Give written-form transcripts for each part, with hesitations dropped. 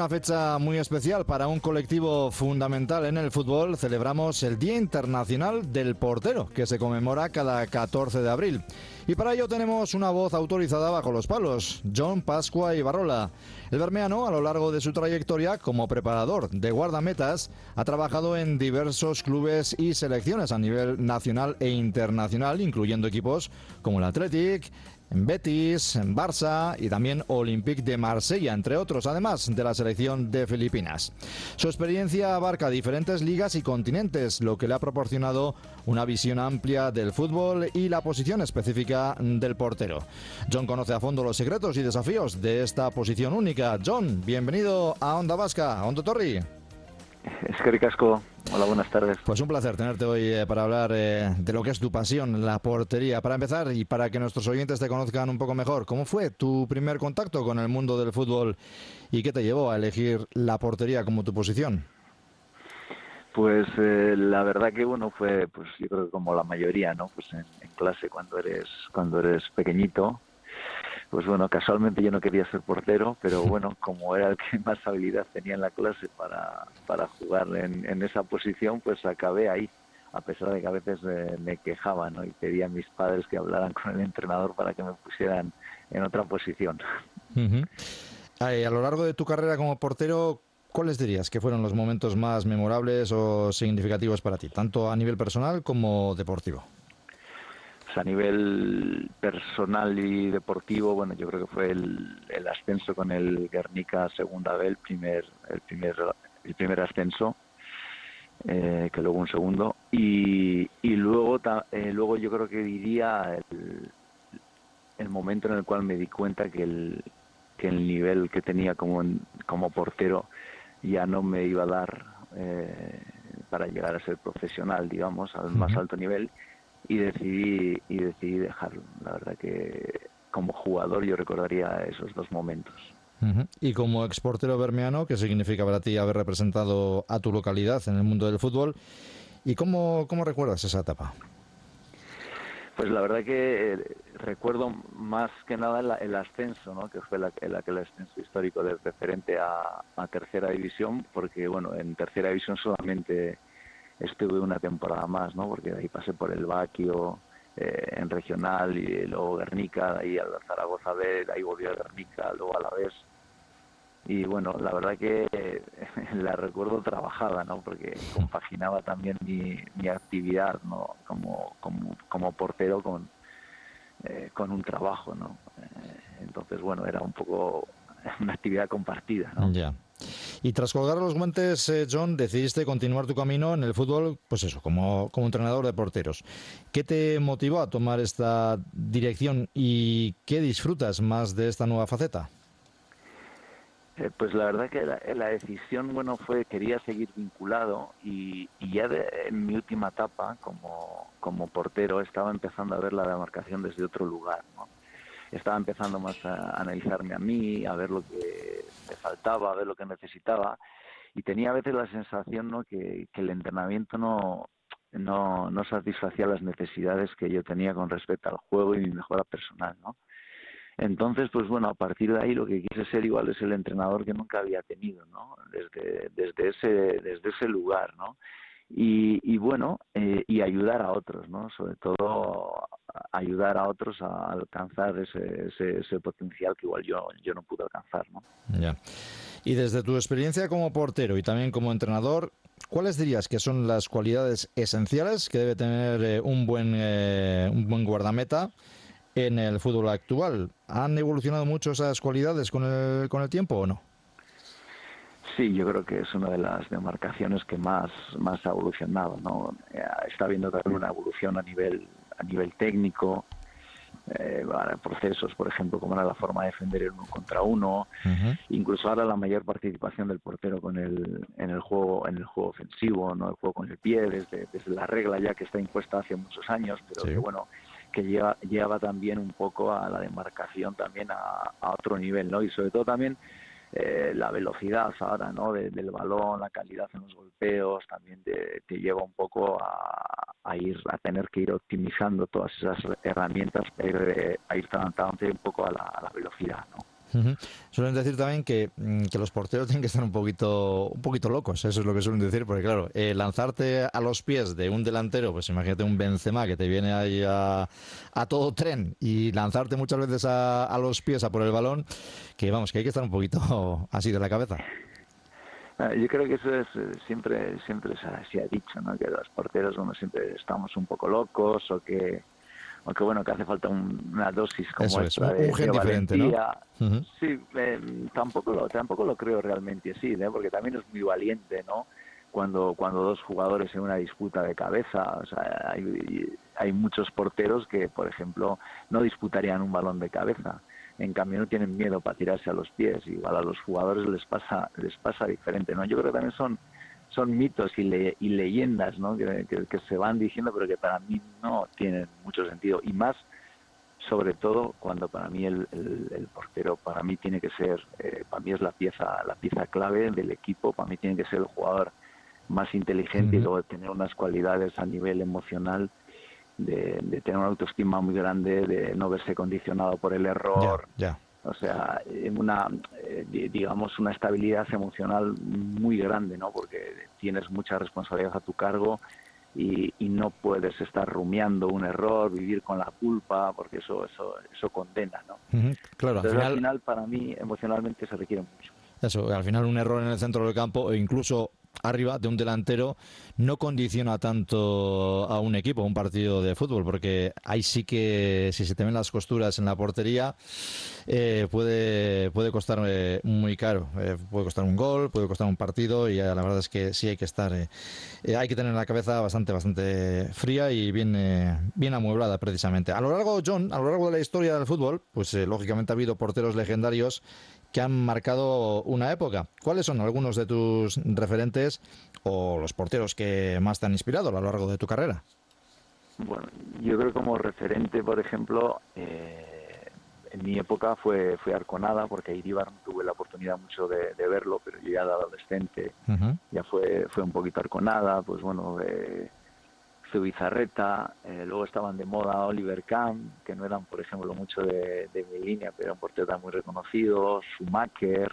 una fecha muy especial para un colectivo fundamental en el fútbol. Celebramos el Día Internacional del Portero, que se conmemora cada 14 de abril. Y para ello tenemos una voz autorizada bajo los palos, Jon Pascua Ibarrola. El bermeano, a lo largo de su trayectoria como preparador de guardametas, ha trabajado en diversos clubes y selecciones a nivel nacional e internacional, incluyendo equipos como el Athletic, en Betis, en Barça y también Olympique de Marsella, entre otros, además de la selección de Filipinas. Su experiencia abarca diferentes ligas y continentes, lo que le ha proporcionado una visión amplia del fútbol y la posición específica del portero. Jon conoce a fondo los secretos y desafíos de esta posición única. Jon, bienvenido a Onda Vasca, a Ondo Torri. Eskerrik asko. Hola, buenas tardes. Pues un placer tenerte hoy para hablar de lo que es tu pasión, la portería. Para empezar y para que nuestros oyentes te conozcan un poco mejor, ¿cómo fue tu primer contacto con el mundo del fútbol y qué te llevó a elegir la portería como tu posición? Pues la verdad que bueno fue, pues yo creo que como la mayoría, ¿no? Pues en clase cuando eres pequeñito. Pues bueno, casualmente yo no quería ser portero, pero bueno, como era el que más habilidad tenía en la clase para jugar en esa posición, pues acabé ahí, a pesar de que a veces me quejaba, ¿no? Y pedía a mis padres que hablaran con el entrenador para que me pusieran en otra posición. Uh-huh. A lo largo de tu carrera como portero, ¿cuáles dirías que fueron los momentos más memorables o significativos para ti, tanto a nivel personal como deportivo? A nivel personal y deportivo, bueno, yo creo que fue el ascenso con el Guernica Segunda B, el primer ascenso, que luego un segundo, y luego yo creo que diría el momento en el cual me di cuenta que el nivel que tenía como portero ya no me iba a dar para llegar a ser profesional, digamos, al más alto nivel. Y decidí dejarlo. La verdad que como jugador yo recordaría esos dos momentos. Uh-huh. Y como exportero bermeano, ¿qué significa para ti haber representado a tu localidad en el mundo del fútbol? ¿Y cómo recuerdas esa etapa? Pues la verdad que recuerdo más que nada el ascenso, ¿no? Que fue aquel ascenso histórico de referente a tercera división, porque bueno, en tercera división solamente estuve una temporada más, ¿no? Porque de ahí pasé por el Baquio, en regional, y luego Guernica, de ahí al Zaragoza B, de ahí volví a Guernica, luego a la Alavés. Y bueno, la verdad que la recuerdo trabajada, ¿no? Porque compaginaba también mi actividad, ¿no? Como portero con un trabajo, ¿no? Entonces, bueno, era un poco una actividad compartida, ¿no? Ya. Y tras colgar los guantes, Jon, decidiste continuar tu camino en el fútbol, pues eso, como entrenador de porteros. ¿Qué te motivó a tomar esta dirección y qué disfrutas más de esta nueva faceta? Pues la verdad que la decisión, bueno, quería seguir vinculado y ya en mi última etapa como portero estaba empezando a ver la demarcación desde otro lugar, ¿no? Estaba empezando más a analizarme a mí, a ver lo que me faltaba, a ver lo que necesitaba, y tenía a veces la sensación, ¿no? que el entrenamiento no satisfacía las necesidades que yo tenía con respecto al juego y mi mejora personal, ¿no? Entonces, pues bueno, a partir de ahí lo que quise ser igual es el entrenador que nunca había tenido, ¿no? Desde ese lugar, ¿no? Y bueno, y ayudar a otros, ¿no? Sobre todo ayudar a otros a alcanzar ese potencial que igual yo no pude alcanzar, ¿no? Ya. Y desde tu experiencia como portero y también como entrenador, ¿cuáles dirías que son las cualidades esenciales que debe tener un buen guardameta en el fútbol actual? ¿Han evolucionado mucho esas cualidades con el tiempo o no? Sí, yo creo que es una de las demarcaciones que más ha evolucionado, ¿no? Está habiendo también una evolución a nivel técnico, procesos, por ejemplo, como era la forma de defender el uno contra uno, Uh-huh. incluso ahora la mayor participación del portero en el juego ofensivo, no el juego con el pie, desde la regla ya que está impuesta hace muchos años, pero Sí. que bueno, que lleva también un poco a la demarcación también a otro nivel, ¿no? Y sobre todo también la velocidad ahora, ¿no? Del balón, la calidad en los golpeos, también te lleva un poco a tener que ir optimizando todas esas herramientas para ir adaptándote un poco a la velocidad, ¿no? Ujú. Suelen decir también que los porteros tienen que estar un poquito locos, eso es lo que suelen decir, porque claro, lanzarte a los pies de un delantero, pues imagínate un Benzema que te viene ahí a todo tren y lanzarte muchas veces a los pies a por el balón, que vamos, que hay que estar un poquito así de la cabeza. Yo creo que eso es siempre se ha dicho, ¿no? Que los porteros uno siempre estamos un poco locos o que bueno, que hace falta una dosis como Eso es, esta un de gen diferente, ¿no? valentía. Ujú. Sí, tampoco lo creo realmente así, ¿eh? Porque también es muy valiente, ¿no? Cuando dos jugadores en una disputa de cabeza, o sea, hay muchos porteros que, por ejemplo, no disputarían un balón de cabeza. En cambio, no tienen miedo para tirarse a los pies. Igual a los jugadores les pasa diferente, ¿no? Yo creo que también son mitos y leyendas, ¿no? Que se van diciendo, pero que para mí no tienen mucho sentido. Y más, sobre todo, cuando para mí el portero, para mí tiene que ser, para mí es la pieza clave del equipo, para mí tiene que ser el jugador más inteligente y Ujú. luego tener unas cualidades a nivel emocional de tener una autoestima muy grande, de no verse condicionado por el Ya, error, ya. o sea, digamos, una estabilidad emocional muy grande, ¿no? Porque tienes mucha responsabilidad a tu cargo y no puedes estar rumiando un error, vivir con la culpa, porque eso condena, ¿no? Ujú. Claro, al Entonces, al final final, para mí, emocionalmente se requiere mucho. eso, al final un error en el centro del campo o incluso arriba de un delantero no condiciona tanto a un equipo, a un partido de fútbol, porque ahí sí que si se te ven las costuras en la portería puede costar muy caro, puede costar un gol, puede costar un partido y la verdad es que sí hay que estar, hay que tener la cabeza bastante fría y bien amueblada precisamente. A lo largo, John, a lo largo de la historia del fútbol, pues lógicamente ha habido porteros legendarios que han marcado una época. ¿Cuáles son algunos de tus referentes o los porteros que más te han inspirado a lo largo de tu carrera? Bueno, yo creo como referente, por ejemplo, en mi época fue Arconada, porque Iríbar no tuve la oportunidad mucho de verlo, pero yo ya de adolescente Uh-huh. ya fue un poquito Arconada, pues bueno, Zubizarreta, luego estaban de moda Oliver Kahn, que no eran, por ejemplo, mucho de mi línea, pero era un portero muy reconocido, Schumacher,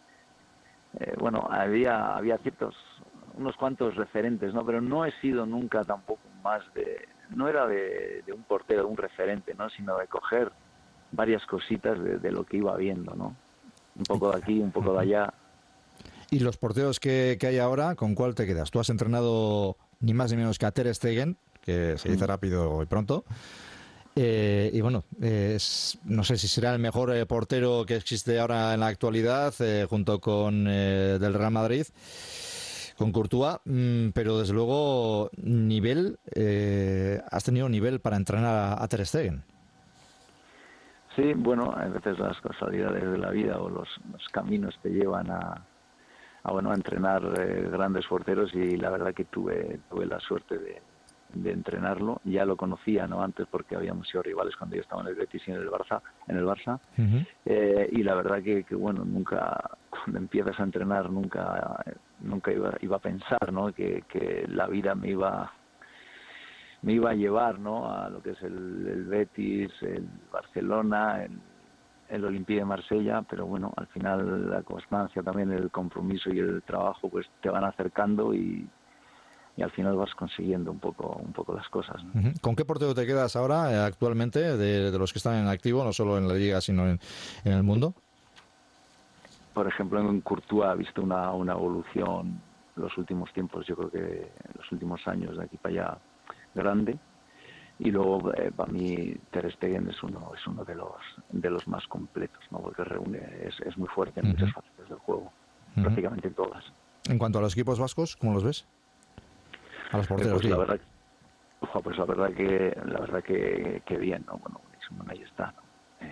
bueno, había unos cuantos referentes, ¿no? Pero no he sido nunca tampoco más no era de un portero, de un referente, ¿no? Sino de coger varias cositas de lo que iba viendo, ¿no? Un poco de aquí, un poco de allá. Y los porteros que hay ahora, ¿con cuál te quedas? Tú has entrenado ni más ni menos que a Ter Stegen, que se dice Mm. rápido y pronto. Y bueno, no sé si será el mejor portero que existe ahora en la actualidad, junto con del Real Madrid, con Courtois, pero desde luego has tenido nivel para entrenar a Ter Stegen. Sí, bueno, a veces las casualidades de la vida o los caminos te llevan a entrenar grandes porteros y la verdad que tuve la suerte de entrenarlo. Ya lo conocía, ¿no? Antes porque habíamos sido rivales cuando yo estaba en el Betis y en el Barça. Uh-huh. Y la verdad que bueno, nunca, cuando empiezas a entrenar, nunca iba a pensar, ¿no? Que la vida me iba a llevar, ¿no? A lo que es el Betis, el Barcelona, el Olympique de Marsella, pero bueno, al final la constancia también, el compromiso y el trabajo pues te van acercando y al final vas consiguiendo un poco las cosas, ¿no? Uh-huh. ¿Con qué portero te quedas ahora actualmente de los que están en activo, no solo en la liga, sino en el mundo? Por ejemplo, en Courtois ha visto una evolución los últimos tiempos, yo creo que en los últimos años de aquí para allá grande. Y luego, para mí, Ter Stegen es uno de los más completos, ¿no? Porque es muy fuerte en muchas Uh-huh. facetas del juego, Uh-huh. prácticamente en todas. En cuanto a los equipos vascos, ¿cómo los ves? A los porteros, Pues la digo. verdad, ojo, pues la verdad que bien, ¿no? Bueno, ahí está, ¿no?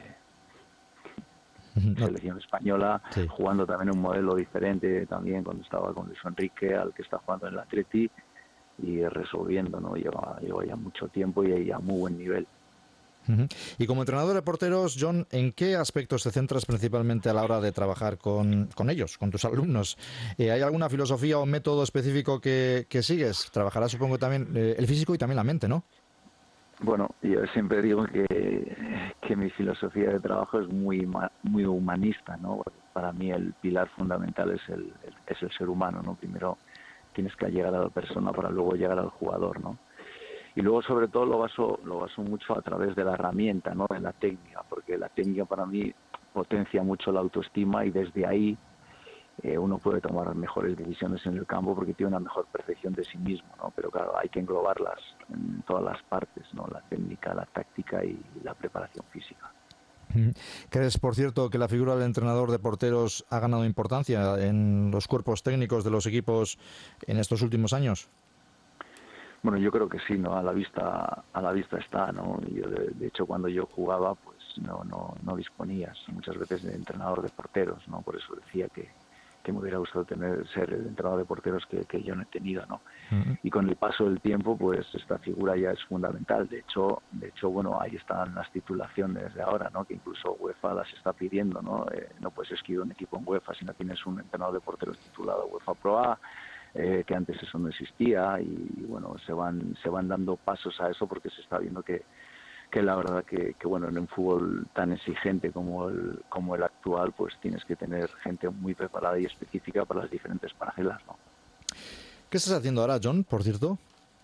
No, Selección española, sí. jugando también un modelo diferente también cuando estaba con Luis Enrique, al que está jugando en el Atleti y resolviendo, ¿no? Lleva ya mucho tiempo y a muy buen nivel. Uh-huh. Y como entrenador de porteros, John, ¿en qué aspectos te centras principalmente a la hora de trabajar con ellos, con tus alumnos? ¿Hay alguna filosofía o método específico que sigues? Trabajarás, supongo, también el físico y también la mente, ¿no? Bueno, yo siempre digo que mi filosofía de trabajo es muy humanista, ¿no? Para mí el pilar fundamental es el ser humano, ¿no? Primero tienes que llegar a la persona para luego llegar al jugador, ¿no? Y luego sobre todo lo baso mucho a través de la herramienta, ¿no? De la técnica, porque la técnica para mí potencia mucho la autoestima y desde ahí uno puede tomar mejores decisiones en el campo porque tiene una mejor percepción de sí mismo, ¿no? Pero claro, hay que englobarlas en todas las partes, ¿no? La técnica, la táctica y la preparación física. ¿Crees, por cierto, que la figura del entrenador de porteros ha ganado importancia en los cuerpos técnicos de los equipos en estos últimos años? Bueno, yo creo que sí, ¿no? A la vista está, ¿no? Yo, de hecho, cuando yo jugaba, pues no disponías muchas veces de entrenador de porteros, ¿no? Por eso decía que me hubiera gustado ser el entrenador de porteros que yo no he tenido, ¿no? Y con el paso del tiempo, pues esta figura ya es fundamental. De hecho, bueno, ahí están las titulaciones de ahora, ¿no? Que incluso UEFA las está pidiendo, ¿no? No puedes escribir un equipo en UEFA si no tienes un entrenador de porteros titulado UEFA Pro A, que antes eso no existía, y bueno, se van dando pasos a eso porque se está viendo que la verdad que bueno, en un fútbol tan exigente como el actual, pues tienes que tener gente muy preparada y específica para las diferentes parcelas, ¿no? ¿Qué estás haciendo ahora, John, por cierto?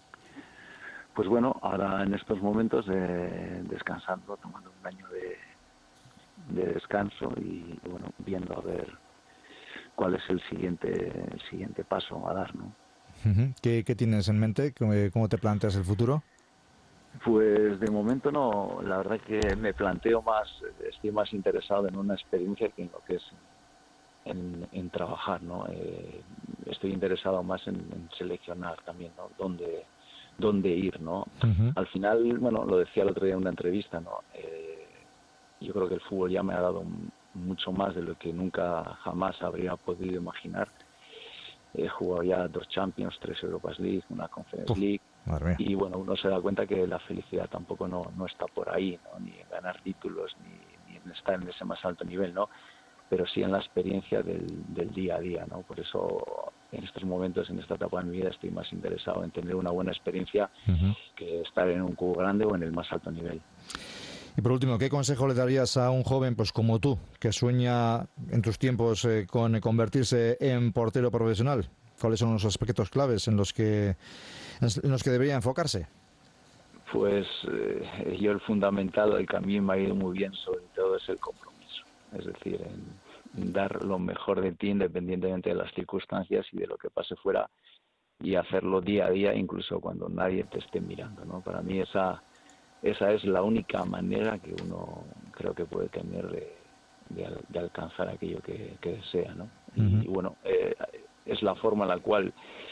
Pues bueno, ahora en estos momentos descansando, tomando un año de descanso y bueno, viendo a ver cuál es el siguiente paso a dar, ¿no? ¿Qué tienes en mente? ¿Cómo te planteas el futuro? Pues de momento no, la verdad que me planteo más, estoy más interesado en una experiencia que en lo que es en trabajar, ¿no? Estoy interesado más en seleccionar también, ¿no? Dónde ir, ¿no? Al final, bueno, lo decía el otro día en una entrevista, ¿no? Yo creo que el fútbol ya me ha dado mucho más de lo que nunca jamás habría podido imaginar. He jugado ya 2 Champions, 3 Europas League, una Conference League. Y bueno, uno se da cuenta que la felicidad tampoco no está por ahí, ¿no? Ni en ganar títulos, ni en estar en ese más alto nivel, ¿no? Pero sí en la experiencia del día a día, ¿no? Por eso en estos momentos, en esta etapa de mi vida, estoy más interesado en tener una buena experiencia que estar en un club grande o en el más alto nivel. Y por último, ¿qué consejo le darías a un joven pues como tú, que sueña en tus tiempos con convertirse en portero profesional? ¿Cuáles son los aspectos claves en los que debería enfocarse? Pues yo el fundamental, el que a mí me ha ido muy bien sobre todo es el compromiso. Es decir, en dar lo mejor de ti independientemente de las circunstancias y de lo que pase fuera y hacerlo día a día incluso cuando nadie te esté mirando, ¿no? Para mí esa es la única manera que uno creo que puede tener de alcanzar aquello que desea, ¿no? Y bueno, es la forma en la cual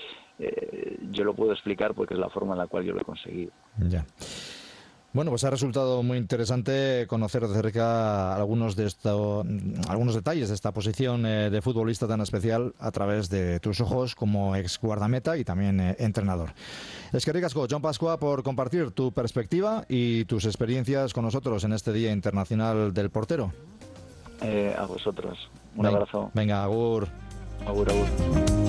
yo lo puedo explicar porque es la forma en la cual yo lo he conseguido. Ya. Bueno, pues ha resultado muy interesante conocer de cerca algunos detalles de esta posición de futbolista tan especial a través de tus ojos como ex guardameta y también entrenador. Eskerrik asko, Jon Pascua, por compartir tu perspectiva y tus experiencias con nosotros en este Día Internacional del Portero. A vosotros. Un abrazo. Venga, agur. Agur, agur.